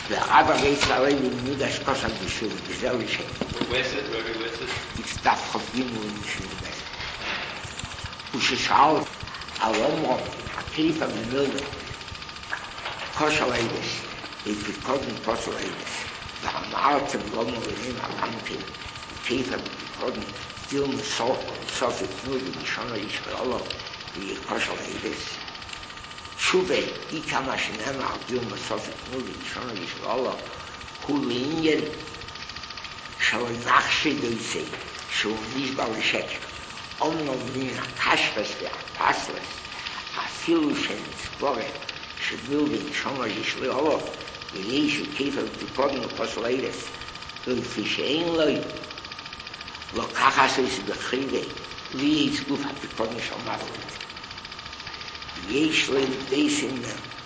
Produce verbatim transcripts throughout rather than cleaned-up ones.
והרב הרי מידע שקוסה בשביל, וזהו שם. Where's it? Where where's it? It's דף חופים ומשביל בית. וששאל על אומרו, הקריפה במילדו, כושר אידס, בפיקודן כושר אידס, ואמרתם לא מורינים עממתם, קריפה בפיקודן, דיל מסור, סוף יתנו בלשון הישראלו, ויהיה כושר אידס. שובה, אי כמה שנאמר, דיל מסוף יתנו בלשון הישראלו, הוא לעניין של נחשי דויסי, שהוא נשבר לשקר. אומנם מן הקשרס והפסלס, אפילו שנסבורה, שבילבין שומר ישראלו, וישו כיפה ופיקודן ופוסליידס, ולפי שאין לו, לא ככה סויס בחיבה, לי יש גוף הפיקודן של מפלט. יש להם דייסים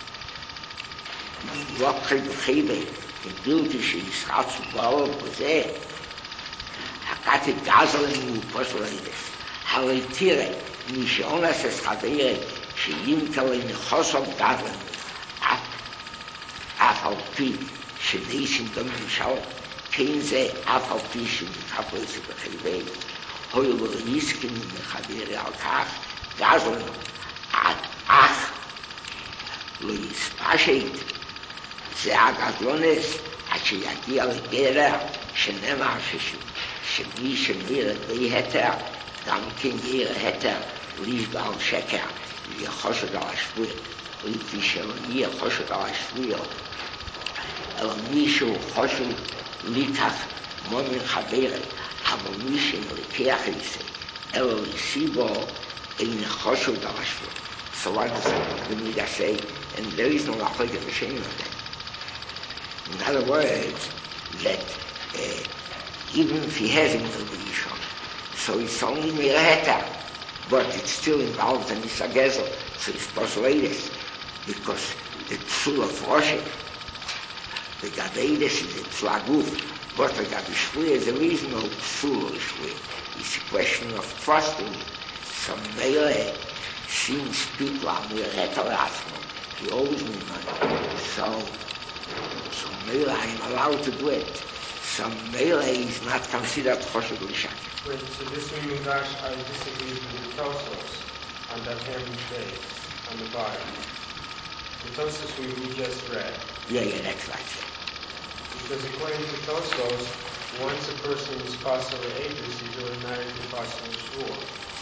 לוקחי בחיבה, ובלתי שישרצו בעול בזה, הקטי גזלן ופוסליידס. הרי תראה, מי שאונס את חברה, שימתה לנחוסו גדלן, אף על פי שדייסים דום נמשל, כן זה אף על פי שמקפו את זה בחיבי, הוי לא יסכן מחברה על כך, גזלן, עד אך לא יספשת, זה הגדלונס, עד שיגיע לגרע, שנאמר שמי שמירת בי היתר, גם כן יראה היתר, לישבע על שקר, ויהיה חושד על השבוע, לפי שלא יהיה חושד על השבוע, אלא מישהו חושד לקח מומן חברה, אבל מי שלקח את זה, אלא לסיבו, אין חושד על השבוע. So what does the Midah say? And there is no lachlik of the shame of that. In other words, that uh, even if he has a Yishon, so it's only Miraheta, but it's still involved in Isagezel, so it's Posleides, because the Tsul of Roshek, the Gabeides is the Tzlaguf, but the Gabishvui, there is no Tsul of Shvui. It's a question of trusting. So Meile, since people are Miraheta Lasmo, he owes me money. So, so Meile, I'm allowed to do it. So Meile is not considered Choshev L'Shak. Wait, so this Midrash, I disagree with Tosos on that heavenly day, on the bottom. The Tosos we, we just read. Yeah, yeah, that's right. Because according to Tosos, once a person is possible Aegis, he's automatically possible Shvur.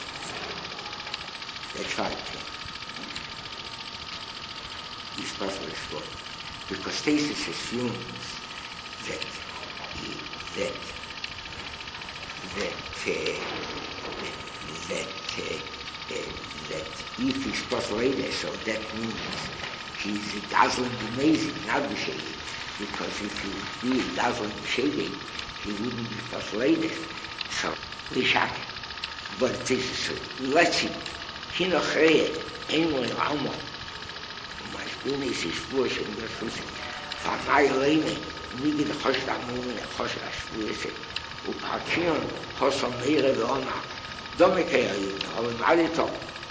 That's right. He's possible Shvur. Because Thesis assumes that that that uh, that uh, uh, that if he's Posleides, so that means he's dazzling amazing, not B'Shegi. Because if he would be dazzling B'Shegi, he wouldn't be Posleides. So, L'Shak. But it is so. Let's see. Hinoch Reye, Einmoy Ramo. Mashbuni is Shvur Shem Berfusim. Famay Leine, Nigid Chosh Ramumin, Chosh Rashvuese. ופרקיון חוסו מאירה ועונה דומקה יאיון, אבל מה לטוב?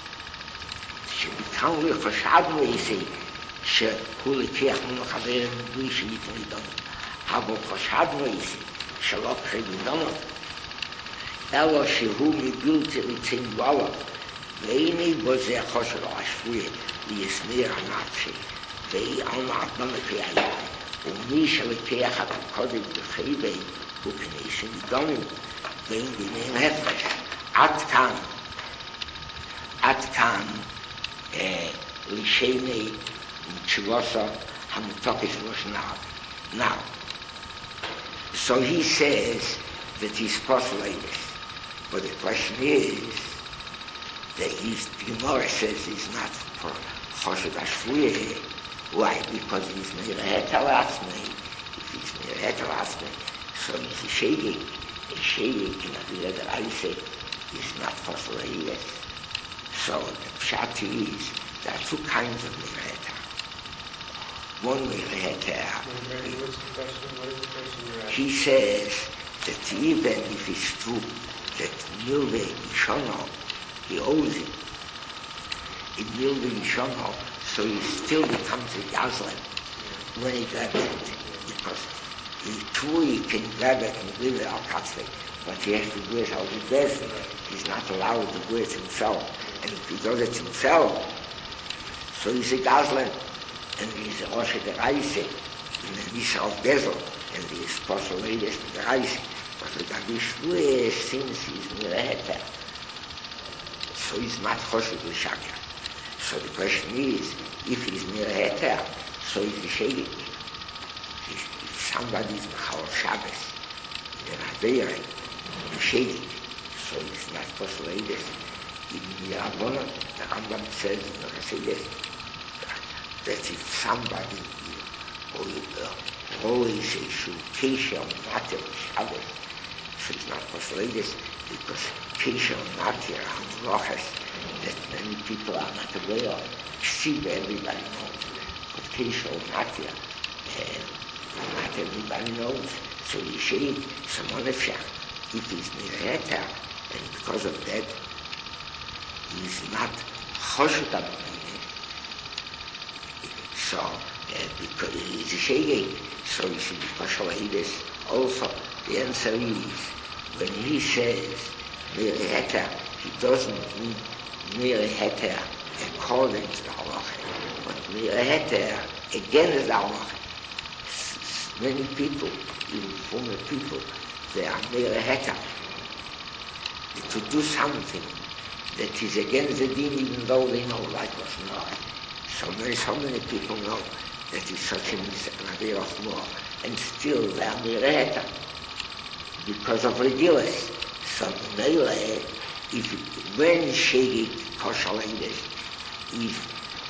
שמכאן לי חשדנו איזה שהוא לקח ממחבר מבלי שייתן לדום, אבל חשדנו איזה שלא קחי לדום, אלא שהוא מבלתי רצין וואלה, ואיני בזה חוסר השבויה ליסמיר הנפשי, ואי עונה דומקה יאיון, ומי שלקח את הקודם בחיבי, הוא כניסים דומים, ואין ביניהם הפרש. עד כאן, עד כאן, לשני תשובוסו המתוקף מושנב. Now, so he says that he's postulated, but the question is that he's, the Gemara says he's not for Choshed Ashvuye. Why? Because he's Mireh Talasmei. If he's Mireh Talasmei, so he's a shady. A shady in a villa that I say is not Posleides. So the pshat is there are two kinds of Mireta. One Mireta, he says that even if it's true that Milve Yishono, he owes it, in Milve Yishono, so he still becomes a Gazlan. when he grabbed it, because he too he can grab it and give it al katzvei, but he has to do it al bezin. He's not allowed to do it himself, and if he does it himself, so he's a gazlan, and he's a Rosh the Reise, and then he's al bezel, and he's possible ladies to the Reise, but the Gabishvue since he's near a heter, so he's not choshev l'shakar. So the question is, if he's near a heter, so he's a shegig. If somebody is Mechal Shabbos, in Aveira, a shegig, so he's not persuaded. In the Rabbanon, the Rambam says in the Chassidus, that if somebody always a should Kesher Matir Shabbos, so he's not persuaded, because Kesher Matir and Rochas, that many people are not aware of. Ksiva everybody knows, but Kesher Matir, uh, not everybody knows. So you say, someone if he's near Heter, and because of that, he's not Choshut about it. So, uh, because he's a Shegeg, so you should be Pashalaides. Also, the answer is, when he says near Heter, he doesn't mean near Heter according to the halacha, but near Heter against the halacha. Many people, even former people, they are near Heter to do something that is against the deen, even though they know like us now. So many, so many people know that is such an idea of more, and still they are near Heter because of regulars. So Mele, if when Shegig kosher like this, if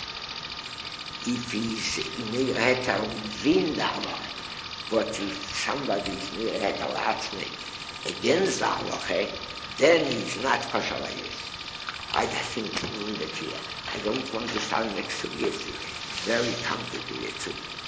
if he's near Heter within the halacha, but if somebody is near Heter Latzmi against the halacha, then he's not kosher like this. I think in the here. I don't understand next to this. It's very complicated too.